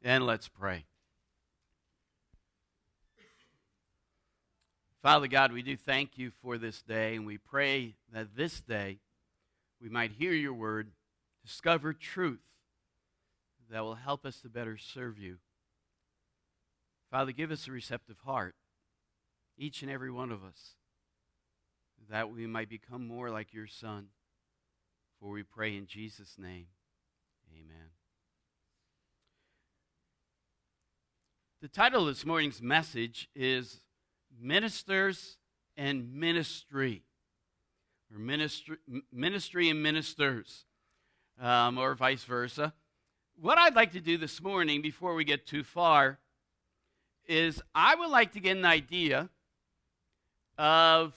And let's pray. Father God, we do thank you for this day, and we pray that this day we might hear your word, discover truth that will help us to better serve you. Father, give us a receptive heart, each and every one of us, that we might become more like your Son. For we pray in Jesus' name, amen. The title of this morning's message is Ministers and Ministry, or Ministry and Ministers, or vice versa. What I'd like to do this morning, before we get too far, is I would like to get an idea of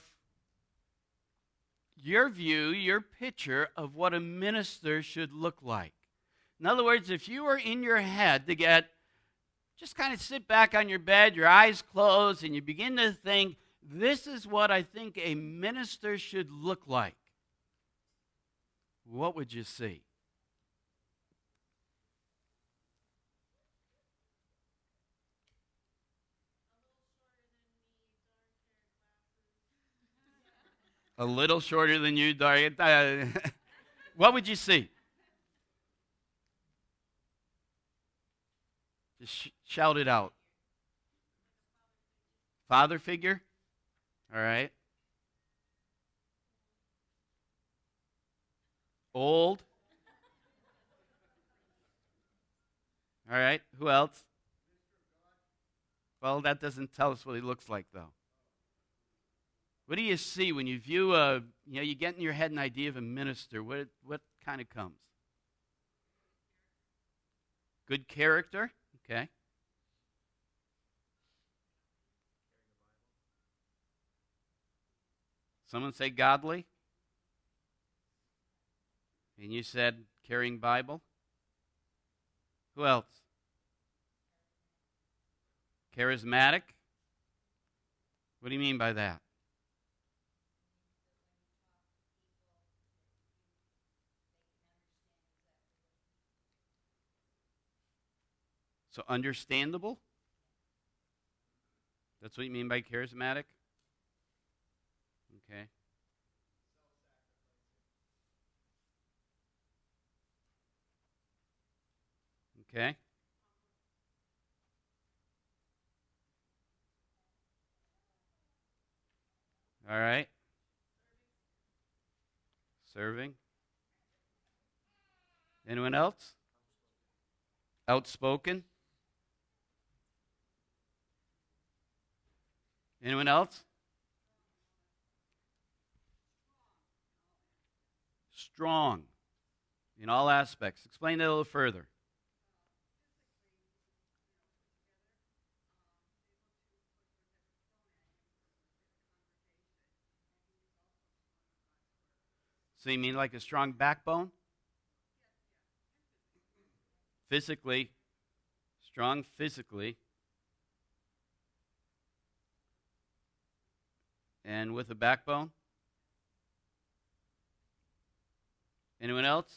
your view, your picture of what a minister should look like. In other words, if you were in your head to just kind of sit back on your bed, your eyes closed, and you begin to think, this is what I think a minister should look like, what would you see? A little shorter than you, dark. What would you see? Just shout it out. Father figure? All right. Old? All right. Who else? Well, that doesn't tell us what he looks like, though. What do you see when you view you get in your head an idea of a minister? What kind of comes? Good character? Okay. Someone say godly? And you said carrying Bible? Who else? Charismatic? What do you mean by that? So understandable? That's what you mean by charismatic? Okay. Okay. All right. Serving. Anyone else? Outspoken. Anyone else? Strong in all aspects. Explain that a little further. So you mean like a strong backbone? Physically, strong physically, and with a backbone? Anyone else?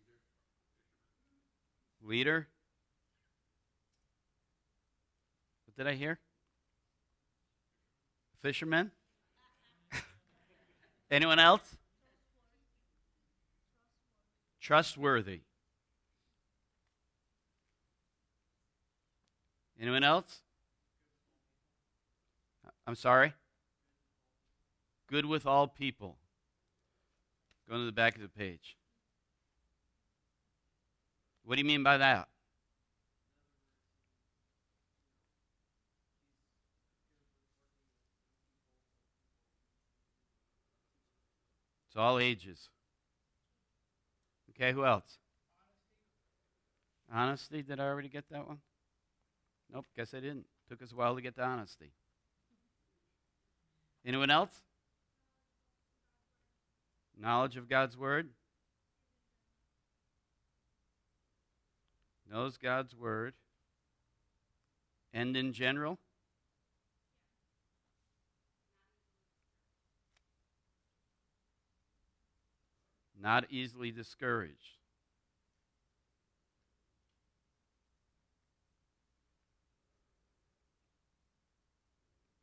Leader? What did I hear? Fisherman? Anyone else? Trustworthy. Anyone else? I'm sorry? Good with all people. Go to the back of the page. What do you mean by that? It's all ages. Okay, who else? Honesty. Did I already get that one? Nope, guess I didn't. Took us a while to get to honesty. Anyone else? Knowledge of God's Word. Knows God's Word. And in general? Not easily discouraged.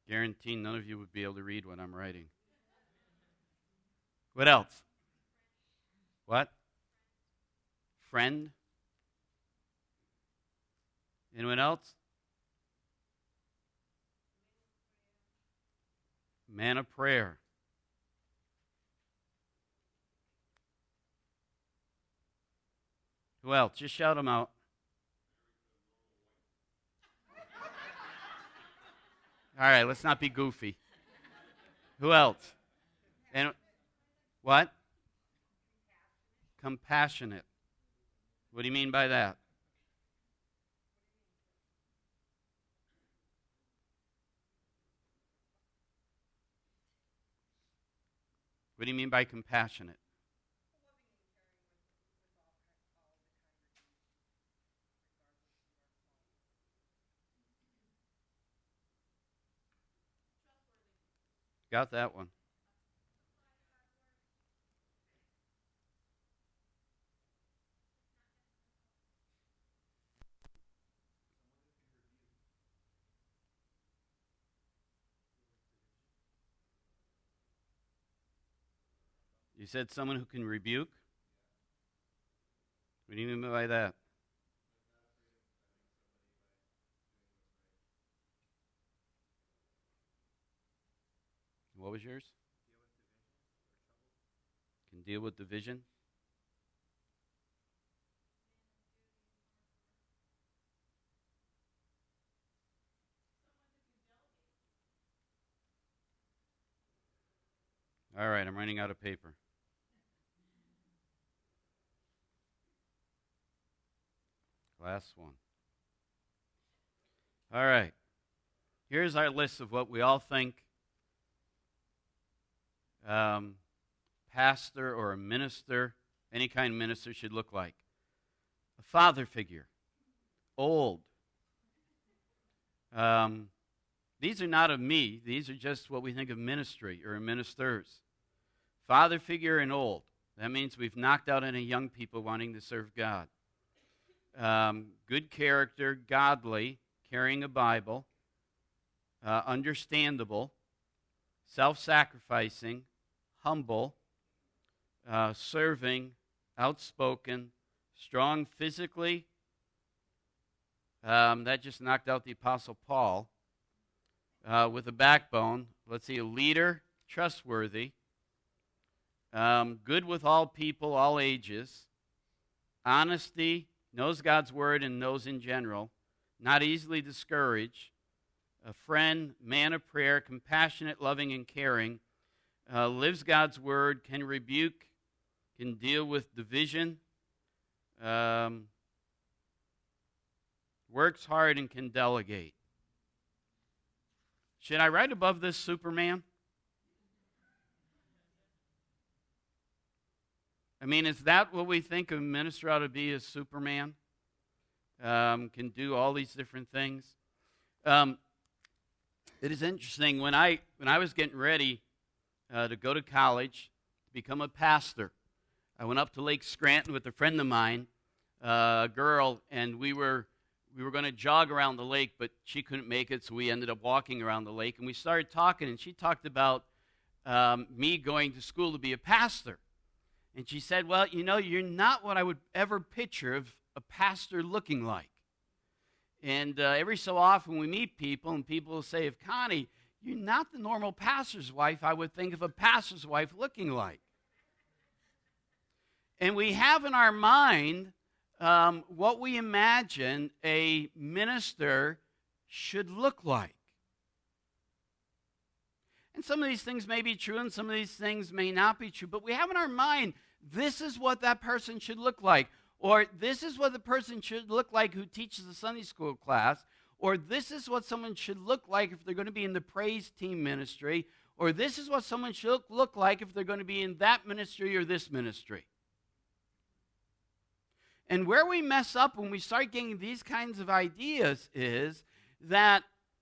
Guarantee none of you would be able to read what I'm writing. What else? What? Friend? Anyone else? Man of prayer. Who else? Just shout them out. All right, let's not be goofy. Who else? And what? Compassionate. What do you mean by that? What do you mean by compassionate? Got that one. You said someone who can rebuke? What do you mean by that? What was yours? Can deal with division? All right, I'm running out of paper. Last one. All right. Here's our list of what we all think pastor or a minister, any kind of minister, should look like. A father figure. Old. These are not of me. These are just what we think of ministry or ministers. Father figure and old. That means we've knocked out any young people wanting to serve God. Good character, godly, carrying a Bible, understandable, self-sacrificing, humble, serving, outspoken, strong physically. That just knocked out the Apostle Paul. With a backbone. Let's see, a leader, trustworthy, good with all people, all ages, honesty, knows God's word and knows in general, not easily discouraged, a friend, man of prayer, compassionate, loving, and caring, lives God's word, can rebuke, can deal with division, works hard, and can delegate. Should I write above this Superman? I mean, is that what we think a minister ought to be, as Superman? Can do all these different things. It is interesting, when I was getting ready to go to college, to become a pastor, I went up to Lake Scranton with a friend of mine, a girl, and we were going to jog around the lake, but she couldn't make it, so we ended up walking around the lake, and we started talking, and she talked about me going to school to be a pastor. And she said, well, you know, you're not what I would ever picture of a pastor looking like. And every so often we meet people, and people will say, of Connie, you're not the normal pastor's wife I would think of a pastor's wife looking like. And we have in our mind what we imagine a minister should look like. And some of these things may be true, and some of these things may not be true, but we have in our mind, this is what that person should look like. Or this is what the person should look like who teaches a Sunday school class. Or this is what someone should look like if they're going to be in the praise team ministry. Or this is what someone should look like if they're going to be in that ministry or this ministry. And where we mess up when we start getting these kinds of ideas is that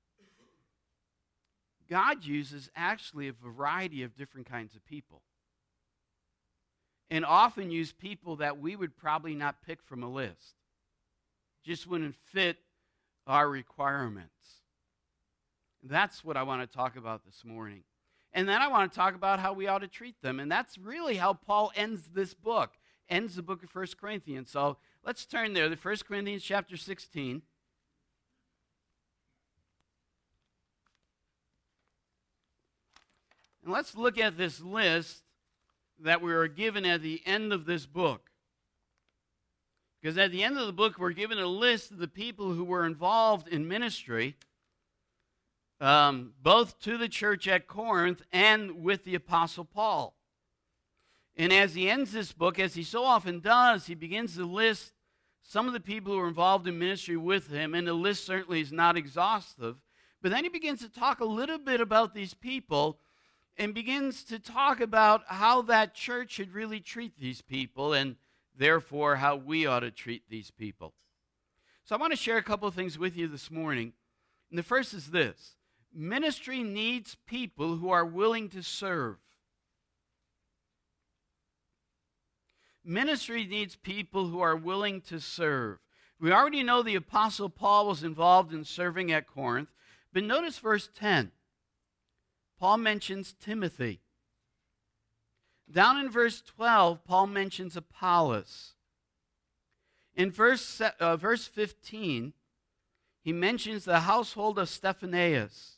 God uses actually a variety of different kinds of people. And often use people that we would probably not pick from a list. Just wouldn't fit our requirements. That's what I want to talk about this morning. And then I want to talk about how we ought to treat them. And that's really how Paul ends this book, ends the book of 1 Corinthians. So let's turn there, the 1 Corinthians chapter 16. And let's look at this list that we are given at the end of this book. Because at the end of the book, we're given a list of the people who were involved in ministry, both to the church at Corinth and with the Apostle Paul. And as he ends this book, as he so often does, he begins to list some of the people who were involved in ministry with him, and the list certainly is not exhaustive. But then he begins to talk a little bit about these people and begins to talk about how that church should really treat these people, and therefore how we ought to treat these people. So I want to share a couple of things with you this morning. And the first is this: ministry needs people who are willing to serve. Ministry needs people who are willing to serve. We already know the Apostle Paul was involved in serving at Corinth, but notice verse 10. Paul mentions Timothy. Down in verse 12, Paul mentions Apollos. In verse 15, he mentions the household of Stephanas.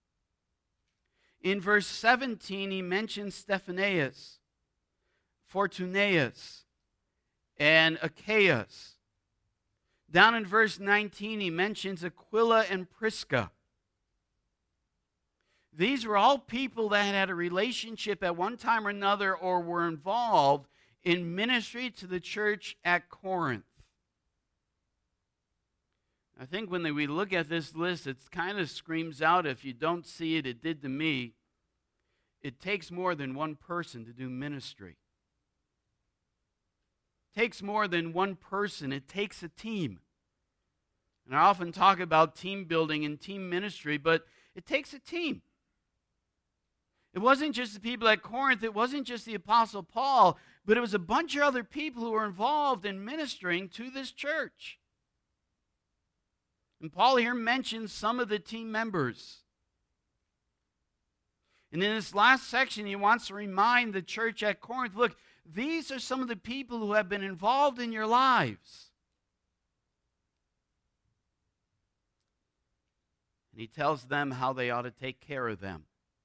In verse 17, he mentions Stephanas, Fortunatus, and Achaeus. Down in verse 19, he mentions Aquila and Prisca. These were all people that had a relationship at one time or another or were involved in ministry to the church at Corinth. I think when we look at this list, it kind of screams out, if you don't see it, it did to me. It takes more than one person to do ministry. It takes more than one person. It takes a team. And I often talk about team building and team ministry, but it takes a team. It wasn't just the people at Corinth, it wasn't just the Apostle Paul, but it was a bunch of other people who were involved in ministering to this church. And Paul here mentions some of the team members. And in this last section, he wants to remind the church at Corinth, look, these are some of the people who have been involved in your lives. And he tells them how they ought to take care of them.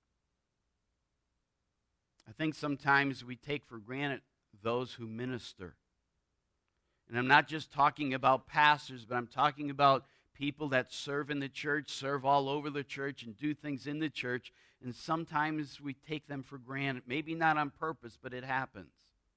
I think sometimes we take for granted those who minister. And I'm not just talking about pastors, but I'm talking about people that serve in the church, serve all over the church, and do things in the church. And sometimes we take them for granted. Maybe not on purpose, but it happens.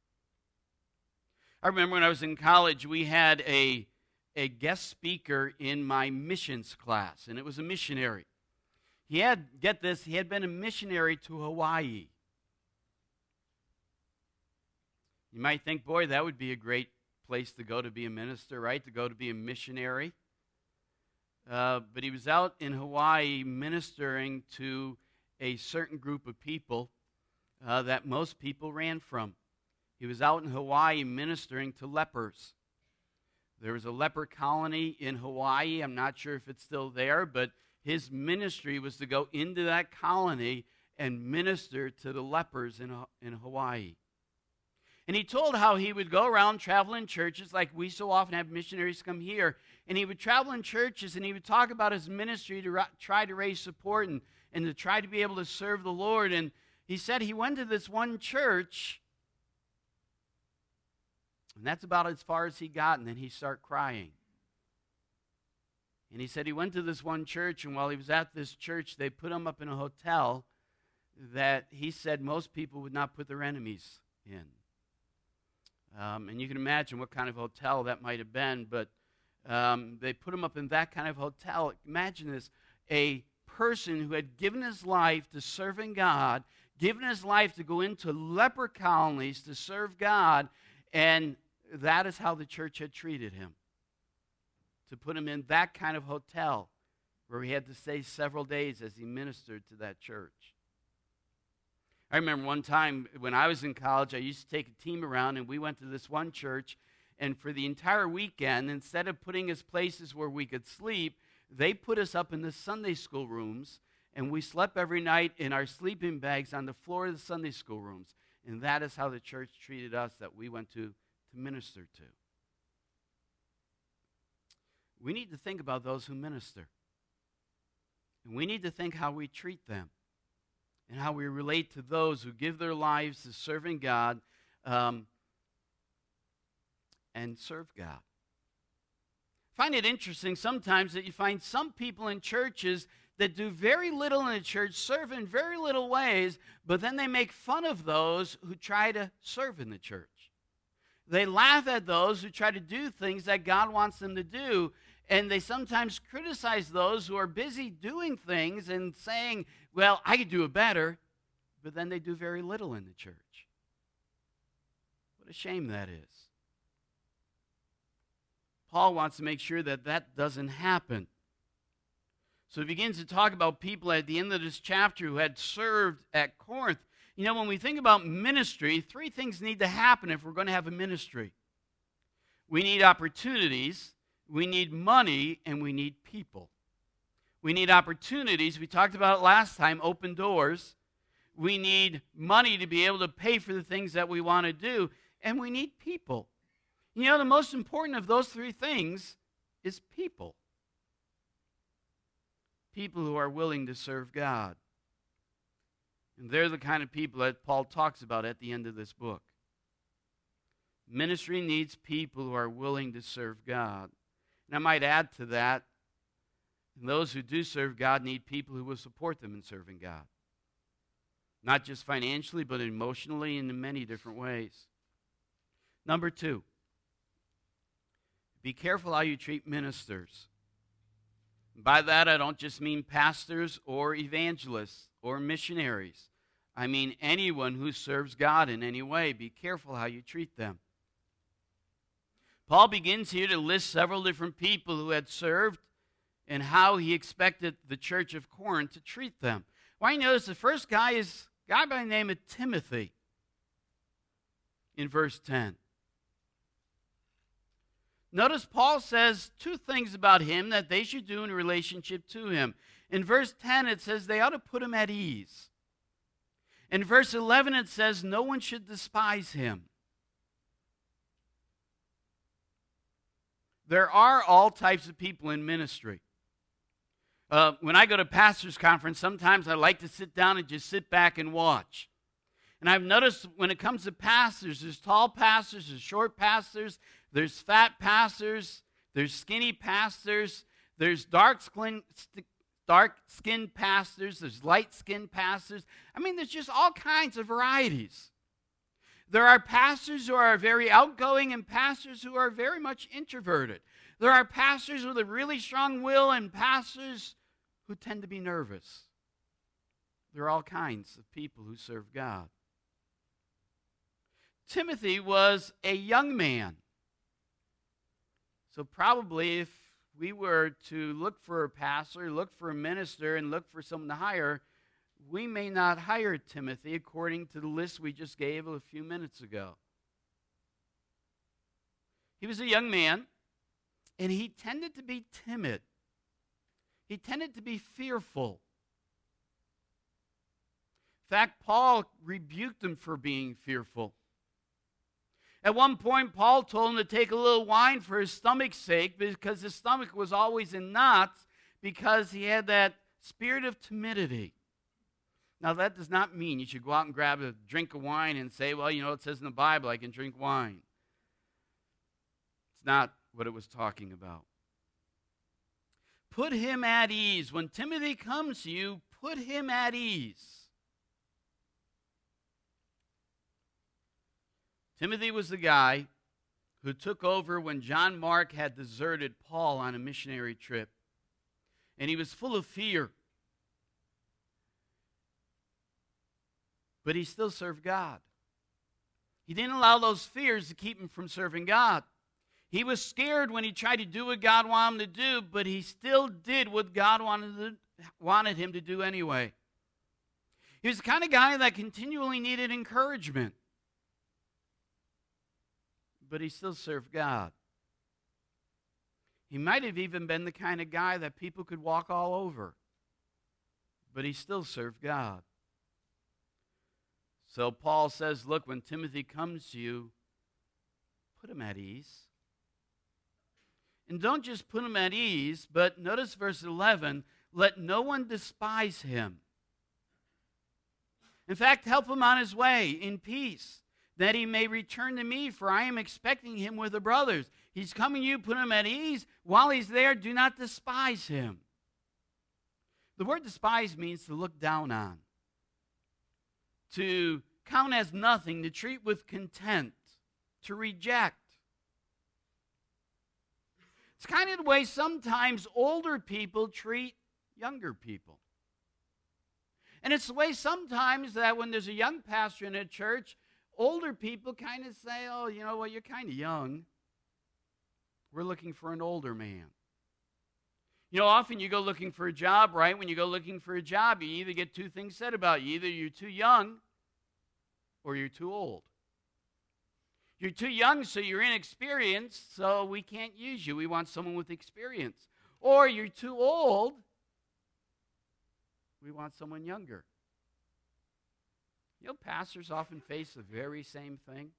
I remember when I was in college, we had a guest speaker in my missions class, and it was a missionary. He had, get this, he had been a missionary to Hawaii. You might think, boy, that would be a great place to go to be a minister, right? To go to be a missionary. But he was out in Hawaii ministering to a certain group of people that most people ran from. He was out in Hawaii ministering to lepers. There was a leper colony in Hawaii. I'm not sure if it's still there, but his ministry was to go into that colony and minister to the lepers in Hawaii. And he told how he would go around traveling churches like we so often have missionaries come here. And he would travel in churches and he would talk about his ministry to try to raise support and to try to be able to serve the Lord. And he said he went to this one church, and that's about as far as he got, and then he started crying. And he said he went to this one church, and while he was at this church, they put him up in a hotel that he said most people would not put their enemies in. And you can imagine what kind of hotel that might have been, but they put him up in that kind of hotel. Imagine this, a person who had given his life to serving God, given his life to go into leper colonies to serve God, and that is how the church had treated him. To put him in that kind of hotel where he had to stay several days as he ministered to that church. I remember one time when I was in college, I used to take a team around, and we went to this one church, and for the entire weekend, instead of putting us places where we could sleep, they put us up in the Sunday school rooms, and we slept every night in our sleeping bags on the floor of the Sunday school rooms. And that is how the church treated us that we went to minister to. We need to think about those who minister. And we need to think how we treat them and how we relate to those who give their lives to serving God and serve God. I find it interesting sometimes that you find some people in churches that do very little in the church, serve in very little ways, but then they make fun of those who try to serve in the church. They laugh at those who try to do things that God wants them to do, and they sometimes criticize those who are busy doing things and saying, well, I could do it better, but then they do very little in the church. What a shame that is. Paul wants to make sure that that doesn't happen. So he begins to talk about people at the end of this chapter who had served at Corinth. You know, when we think about ministry, three things need to happen if we're going to have a ministry. We need opportunities, we need money, and we need people. We need opportunities. We talked about it last time, open doors. We need money to be able to pay for the things that we want to do, and we need people. You know, the most important of those three things is people. People who are willing to serve God. And they're the kind of people that Paul talks about at the end of this book. Ministry needs people who are willing to serve God. And I might add to that, those who do serve God need people who will support them in serving God. Not just financially, but emotionally and in many different ways. Number 2, be careful how you treat ministers. By that, I don't just mean pastors or evangelists or missionaries. I mean anyone who serves God in any way. Be careful how you treat them. Paul begins here to list several different people who had served and how he expected the church of Corinth to treat them. Well, you notice the first guy is a guy by the name of Timothy in verse 10. Notice Paul says two things about him that they should do in relationship to him. In verse 10, it says they ought to put him at ease. In verse 11, it says no one should despise him. There are all types of people in ministry. When I go to pastor's conference, sometimes I like to sit down and just sit back and watch. And I've noticed when it comes to pastors, there's tall pastors, there's short pastors, there's fat pastors, there's skinny pastors, there's dark-skinned pastors, there's light-skinned pastors. I mean, there's just all kinds of varieties. There are pastors who are very outgoing and pastors who are very much introverted. There are pastors with a really strong will and pastors who tend to be nervous. There are all kinds of people who serve God. Timothy was a young man. So probably if we were to look for a pastor, look for a minister, and look for someone to hire, we may not hire Timothy according to the list we just gave a few minutes ago. He was a young man, and he tended to be timid. He tended to be fearful. In fact, Paul rebuked him for being fearful. At one point, Paul told him to take a little wine for his stomach's sake because his stomach was always in knots because he had that spirit of timidity. Now, that does not mean you should go out and grab a drink of wine and say, well, you know, it says in the Bible I can drink wine. It's not what it was talking about. Put him at ease. When Timothy comes to you, put him at ease. Timothy was the guy who took over when John Mark had deserted Paul on a missionary trip. And he was full of fear. But he still served God. He didn't allow those fears to keep him from serving God. He was scared when he tried to do what God wanted him to do, but he still did what God wanted him to do anyway. He was the kind of guy that continually needed encouragement. But he still served God. He might have even been the kind of guy that people could walk all over. but he still served God. So Paul says, look, when Timothy comes to you, put him at ease. And don't just put him at ease, but notice verse 11, let no one despise him. In fact, help him on his way in peace, that he may return to me, for I am expecting him with the brothers. He's coming to you, put him at ease. While he's there, do not despise him. The word despise means to look down on, to count as nothing, to treat with contempt, to reject. It's kind of the way sometimes older people treat younger people. And it's the way sometimes that when there's a young pastor in a church, older people kind of say, oh, you know what, you're kind of young. We're looking for an older man. You know, often you go looking for a job, right? When you go looking for a job, you either get two things said about you. Either you're too young or you're too old. You're too young, so you're inexperienced, so we can't use you. We want someone with experience. Or you're too old, we want someone younger. You know, pastors often face the very same thing.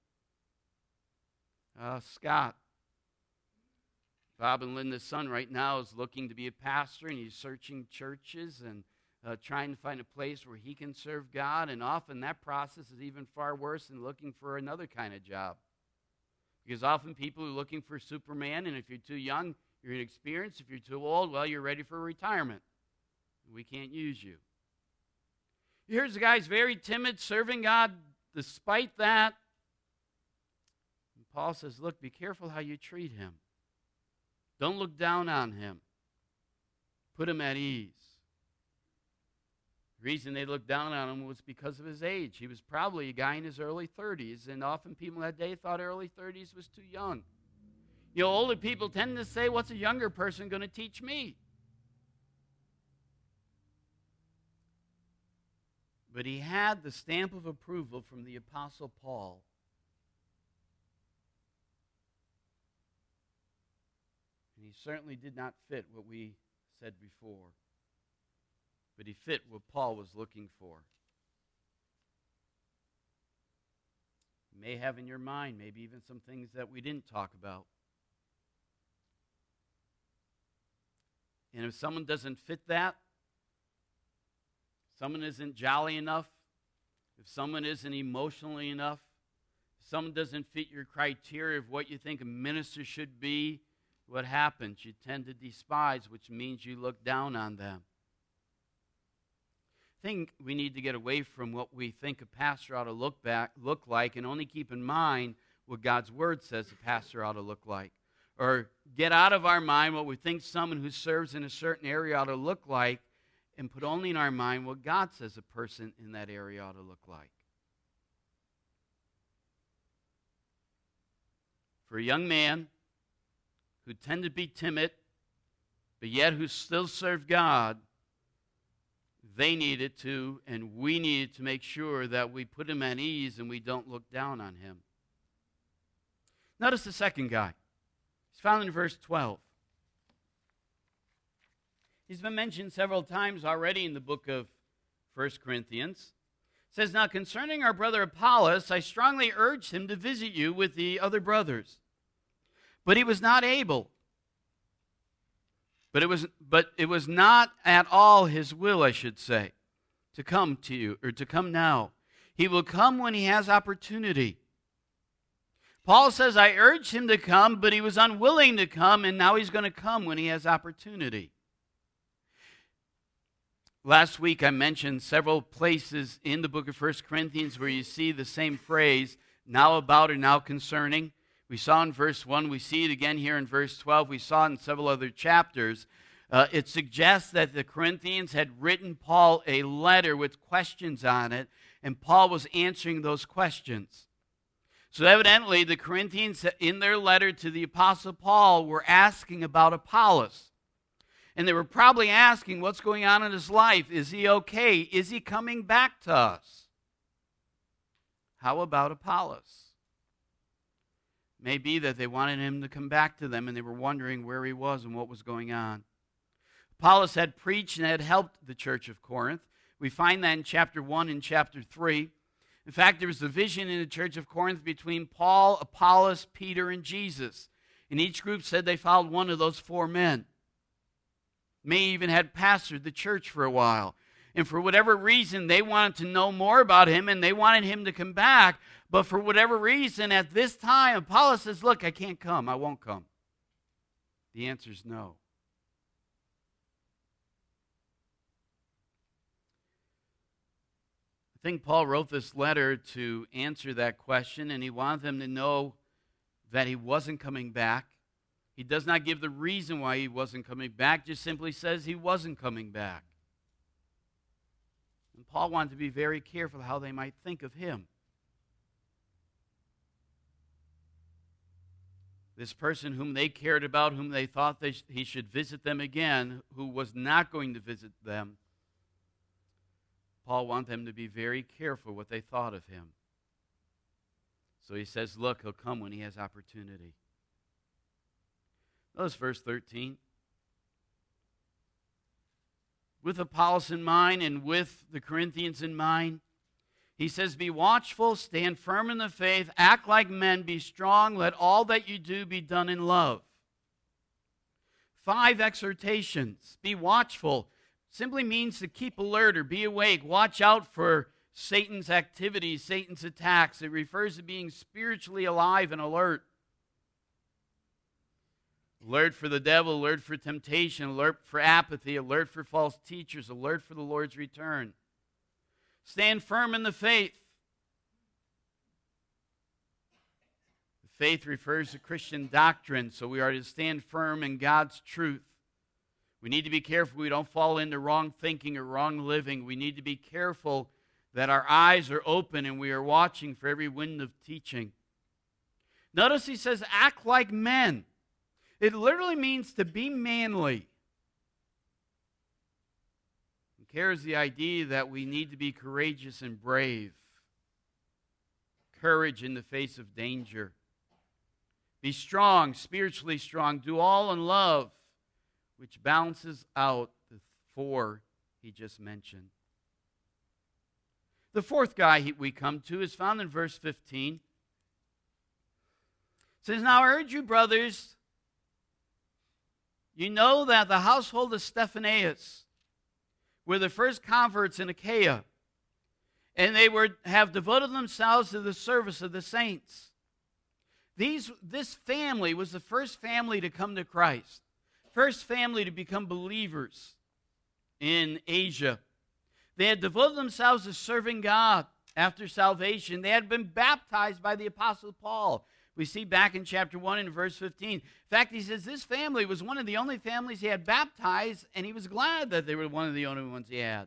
Scott, Bob and Linda's son right now is looking to be a pastor, and he's searching churches and trying to find a place where he can serve God, and often that process is even far worse than looking for another kind of job. Because often people are looking for Superman, and if you're too young, you're inexperienced. If you're too old, well, you're ready for retirement. We can't use you. Here's a guy who's very timid, serving God despite that. And Paul says, look, be careful how you treat him. Don't look down on him. Put him at ease. The reason they looked down on him was because of his age. He was probably a guy in his early 30s, and often people that day thought early 30s was too young. You know, older people tend to say, what's a younger person going to teach me? But he had the stamp of approval from the Apostle Paul. And he certainly did not fit what we said before. But he fit what Paul was looking for. You may have in your mind maybe even some things that we didn't talk about. And if someone doesn't fit that, someone isn't jolly enough, if someone isn't emotionally enough, if someone doesn't fit your criteria of what you think a minister should be, what happens? You tend to despise, which means you look down on them. I think we need to get away from what we think a pastor ought to look like, and only keep in mind what God's Word says a pastor ought to look like. Or get out of our mind what we think someone who serves in a certain area ought to look like, and put only in our mind what God says a person in that area ought to look like. For a young man who tended to be timid, but yet who still served God, they needed to, and we needed to make sure that we put him at ease and we don't look down on him. Notice the second guy. He's found in verse 12. He's been mentioned several times already in the book of 1 Corinthians. It says, now concerning our brother Apollos, I strongly urged him to visit you with the other brothers, but he was not able. But it was not at all his will, I should say, to come to you, or to come now. He will come when he has opportunity. Paul says, I urged him to come, but he was unwilling to come, and now he's going to come when he has opportunity. Last week I mentioned several places in the book of 1 Corinthians where you see the same phrase, now about or now concerning. We saw in verse 1, we see it again here in verse 12, we saw it in several other chapters. It suggests that the Corinthians had written Paul a letter with questions on it, and Paul was answering those questions. So evidently the Corinthians in their letter to the Apostle Paul were asking about Apollos. And they were probably asking what's going on in his life. Is he okay? Is he coming back to us? How about Apollos? Maybe that they wanted him to come back to them and they were wondering where he was and what was going on. Apollos had preached and had helped the church of Corinth. We find that in chapter 1 and chapter 3. In fact, there was a division in the church of Corinth between Paul, Apollos, Peter, and Jesus. And each group said they followed one of those four men. May even had pastored the church for a while. And for whatever reason, they wanted to know more about him, and they wanted him to come back. But for whatever reason, at this time, Apollos says, look, I can't come. I won't come. The answer is no. I think Paul wrote this letter to answer that question, and he wanted them to know that he wasn't coming back. He does not give the reason why he wasn't coming back, just simply says he wasn't coming back. And Paul wanted to be very careful how they might think of him. This person whom they cared about, whom they thought he should visit them again, who was not going to visit them, Paul wanted them to be very careful what they thought of him. So he says, look, he'll come when he has opportunity. Notice verse 13. With Apollos in mind and with the Corinthians in mind, he says, be watchful, stand firm in the faith, act like men, be strong, let all that you do be done in love. 5 exhortations. Be watchful simply means to keep alert or be awake. Watch out for Satan's activities, Satan's attacks. It refers to being spiritually alive and alert. Alert for the devil, alert for temptation, alert for apathy, alert for false teachers, alert for the Lord's return. Stand firm in the faith. The faith refers to Christian doctrine, so we are to stand firm in God's truth. We need to be careful we don't fall into wrong thinking or wrong living. We need to be careful that our eyes are open and we are watching for every wind of teaching. Notice he says, act like men. It literally means to be manly. It carries the idea that we need to be courageous and brave. Courage in the face of danger. Be strong, spiritually strong. Do all in love, which balances out the 4 he just mentioned. The 4th guy we come to is found in verse 15. It says, now I urge you, brothers, you know that the household of Stephanas were the first converts in Achaia, and they have devoted themselves to the service of the saints. This family was the first family to come to Christ, first family to become believers in Asia. They had devoted themselves to serving God after salvation. They had been baptized by the Apostle Paul. We see back in chapter 1 and verse 15. In fact, he says this family was one of the only families he had baptized, and he was glad that they were one of the only ones he had.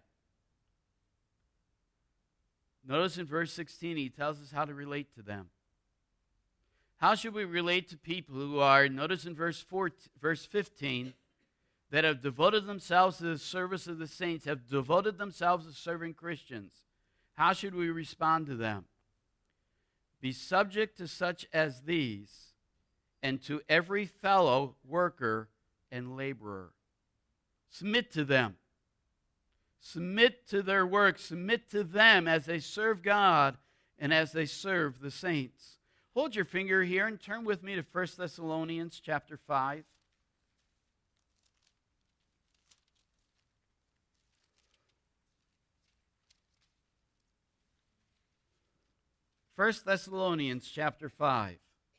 Notice in verse 16, he tells us how to relate to them. How should we relate to people who are, notice in verse 15, that have devoted themselves to the service of the saints, have devoted themselves to serving Christians? How should we respond to them? Be subject to such as these, and to every fellow worker and laborer. Submit to them. Submit to their work. Submit to them as they serve God and as they serve the saints. Hold your finger here and turn with me to 1 Thessalonians chapter 5. 1 Thessalonians chapter 5.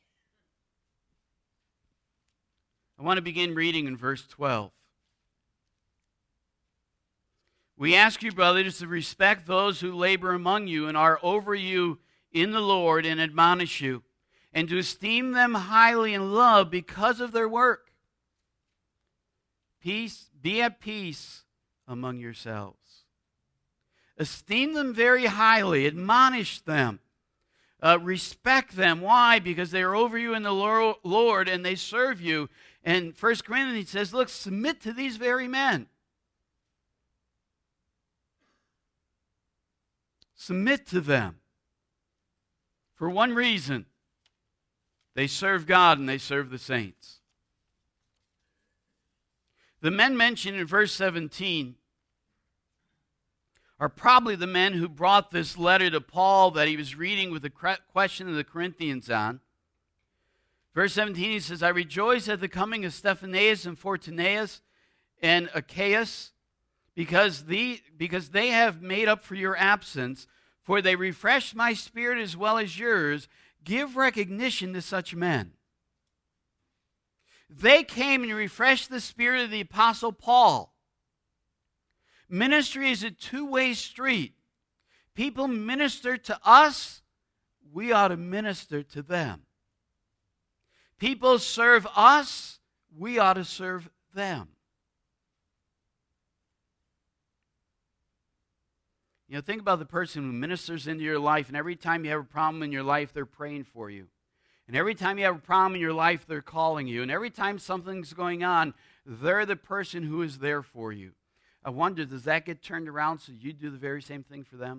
I want to begin reading in verse 12. We ask you, brothers, to respect those who labor among you and are over you in the Lord and admonish you, and to esteem them highly in love because of their work. Be at peace among yourselves. Esteem them very highly. Admonish them. Respect them. Why? Because they are over you in the Lord and they serve you. And 1 Corinthians says, look, submit to these very men. Submit to them. For one reason, they serve God and they serve the saints. The men mentioned in verse 17 are probably the men who brought this letter to Paul that he was reading with the question of the Corinthians on. Verse 17, he says, I rejoice at the coming of Stephanas and Fortunatus and Achaeus, because they have made up for your absence, for they refreshed my spirit as well as yours. Give recognition to such men. They came and refreshed the spirit of the Apostle Paul. Ministry is a two-way street. People minister to us, we ought to minister to them. People serve us, we ought to serve them. You know, think about the person who ministers into your life, and every time you have a problem in your life, they're praying for you. And every time you have a problem in your life, they're calling you. And every time something's going on, they're the person who is there for you. I wonder, does that get turned around so you do the very same thing for them?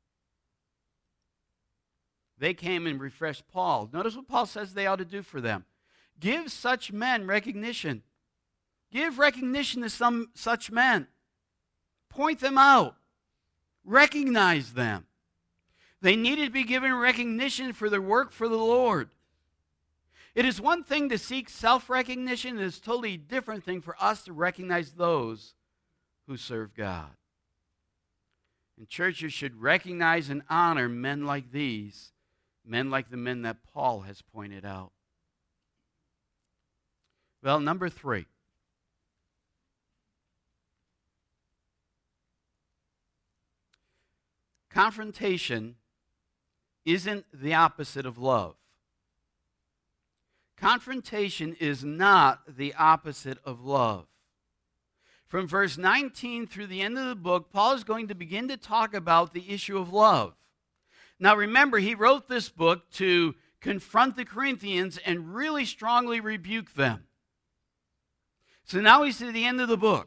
They came and refreshed Paul. Notice what Paul says they ought to do for them. Give such men recognition. Give recognition to some such men. Point them out. Recognize them. They needed to be given recognition for their work for the Lord. It is one thing to seek self-recognition. It is a totally different thing for us to recognize those who serve God. And churches should recognize and honor men like these, men like the men that Paul has pointed out. Well, number 3. Confrontation isn't the opposite of love. Confrontation is not the opposite of love. From verse 19 through the end of the book, Paul is going to begin to talk about the issue of love. Now remember, he wrote this book to confront the Corinthians and really strongly rebuke them. So now he's at the end of the book.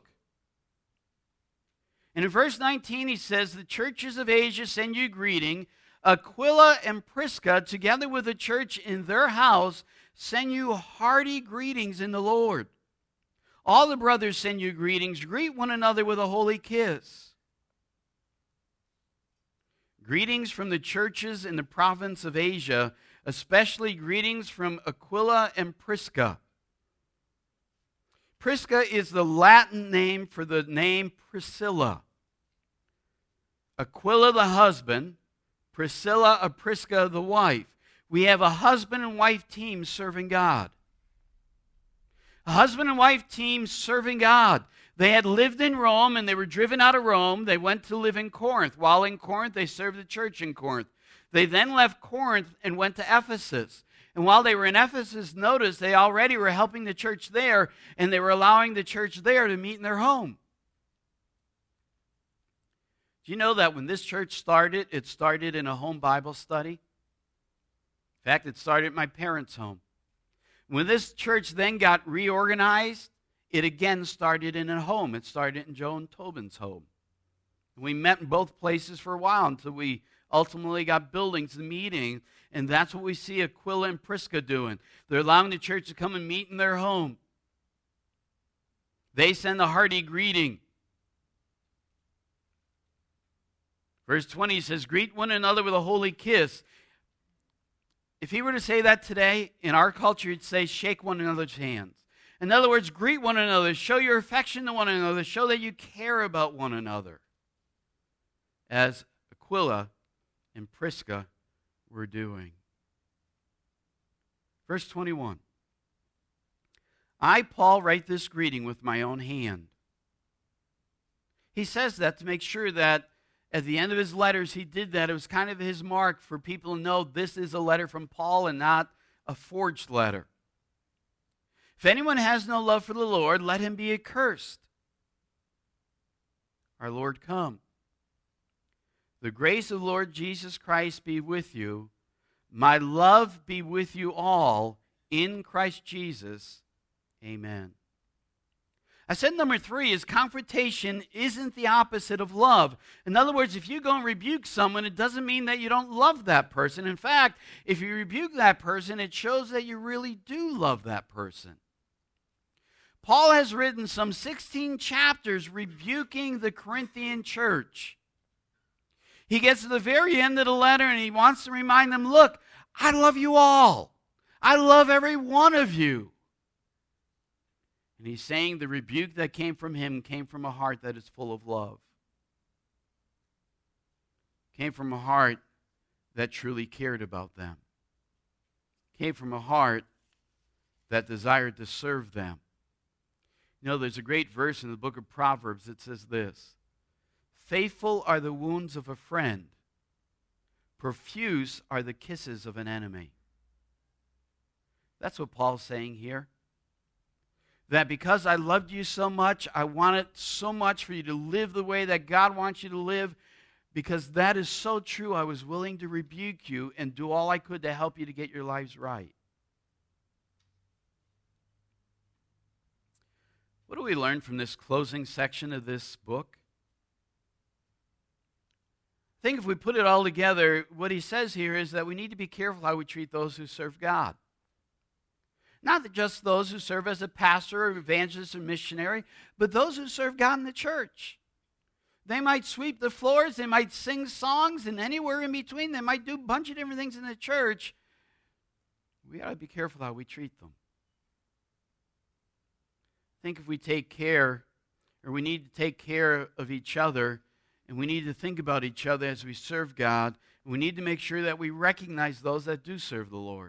And in verse 19 he says, the churches of Asia send you greeting. Aquila and Prisca, together with the church in their house, send you hearty greetings in the Lord. All the brothers send you greetings. Greet one another with a holy kiss. Greetings from the churches in the province of Asia, especially greetings from Aquila and Prisca. Prisca is the Latin name for the name Priscilla. Aquila the husband, Priscilla or Prisca the wife. We have a husband and wife team serving God. A husband and wife team serving God. They had lived in Rome and they were driven out of Rome. They went to live in Corinth. While in Corinth, they served the church in Corinth. They then left Corinth and went to Ephesus. And while they were in Ephesus, notice they already were helping the church there, and they were allowing the church there to meet in their home. Do you know that when this church started, it started in a home Bible study? In fact, it started at my parents' home. When this church then got reorganized, it again started in a home. It started in Joe and Tobin's home. We met in both places for a while until we ultimately got buildings and meeting, and that's what we see Aquila and Prisca doing. They're allowing the church to come and meet in their home. They send a hearty greeting. Verse 20 says, greet one another with a holy kiss. If he were to say that today, in our culture, he'd say, shake one another's hands. In other words, greet one another, show your affection to one another, show that you care about one another, as Aquila and Prisca were doing. Verse 21. I, Paul, write this greeting with my own hand. He says that to make sure that at the end of his letters, he did that. It was kind of his mark for people to know this is a letter from Paul and not a forged letter. If anyone has no love for the Lord, let him be accursed. Our Lord come. The grace of the Lord Jesus Christ be with you. My love be with you all in Christ Jesus. Amen. I said number 3 is confrontation isn't the opposite of love. In other words, if you go and rebuke someone, it doesn't mean that you don't love that person. In fact, if you rebuke that person, it shows that you really do love that person. Paul has written some 16 chapters rebuking the Corinthian church. He gets to the very end of the letter and he wants to remind them, look, I love you all. I love every one of you. And he's saying the rebuke that came from him came from a heart that is full of love. Came from a heart that truly cared about them. Came from a heart that desired to serve them. You know, there's a great verse in the book of Proverbs that says this: faithful are the wounds of a friend, profuse are the kisses of an enemy. That's what Paul's saying here. That because I loved you so much, I wanted so much for you to live the way that God wants you to live. Because that is so true, I was willing to rebuke you and do all I could to help you to get your lives right. What do we learn from this closing section of this book? I think if we put it all together, what he says here is that we need to be careful how we treat those who serve God. Not just those who serve as a pastor or evangelist or missionary, but those who serve God in the church. They might sweep the floors, they might sing songs, and anywhere in between, they might do a bunch of different things in the church. We got to be careful how we treat them. I think if we take care, or we need to take care of each other, and we need to think about each other as we serve God, and we need to make sure that we recognize those that do serve the Lord.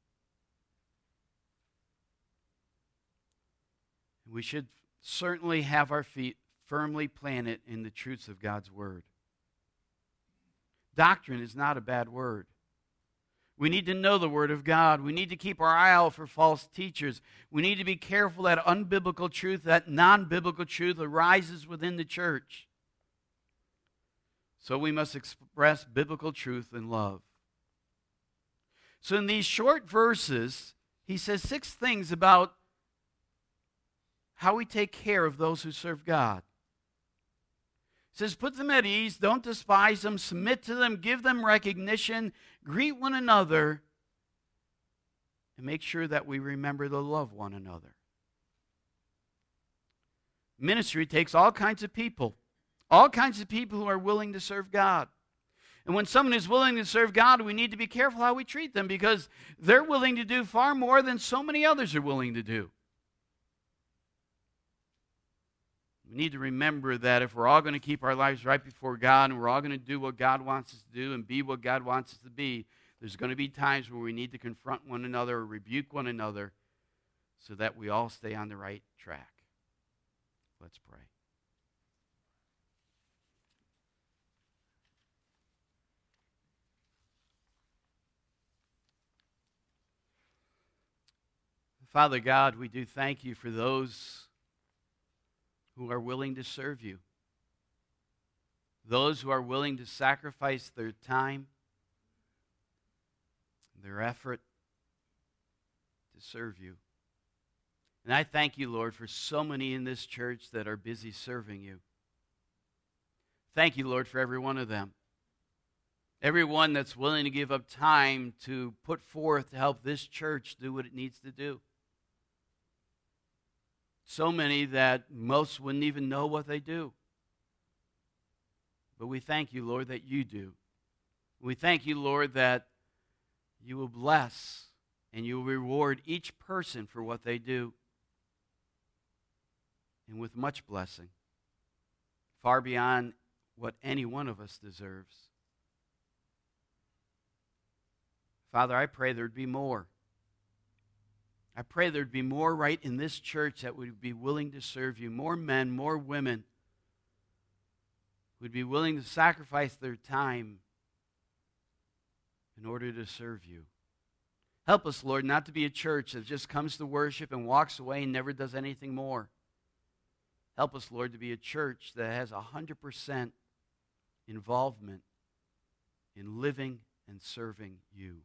We should certainly have our feet firmly planted in the truths of God's Word. Doctrine is not a bad word. We need to know the Word of God. We need to keep our eye out for false teachers. We need to be careful that unbiblical truth, that non-biblical truth arises within the church. So we must express biblical truth in love. So in these short verses, he says 6 things about how we take care of those who serve God. He says, put them at ease, don't despise them, submit to them, give them recognition, greet one another, and make sure that we remember to love one another. Ministry takes all kinds of people who are willing to serve God. And when someone is willing to serve God, we need to be careful how we treat them because they're willing to do far more than so many others are willing to do. We need to remember that if we're all going to keep our lives right before God and we're all going to do what God wants us to do and be what God wants us to be, there's going to be times where we need to confront one another or rebuke one another so that we all stay on the right track. Let's pray. Father God, we do thank you for those who are willing to serve you. Those who are willing to sacrifice their time, their effort to serve you. And I thank you, Lord, for so many in this church that are busy serving you. Thank you, Lord, for every one of them. Everyone that's willing to give up time to put forth to help this church do what it needs to do. So many that most wouldn't even know what they do. But we thank you, Lord, that you do. We thank you, Lord, that you will bless and you will reward each person for what they do. And with much blessing, far beyond what any one of us deserves. Father, I pray there'd be more. I pray there'd be more right in this church that would be willing to serve you. More men, more women would be willing to sacrifice their time in order to serve you. Help us, Lord, not to be a church that just comes to worship and walks away and never does anything more. Help us, Lord, to be a church that has 100% involvement in living and serving you.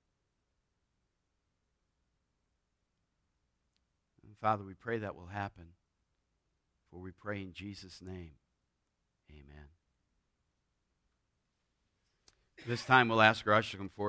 And Father, we pray that will happen. For we pray in Jesus' name. Amen. This time we'll ask our usher to come forward.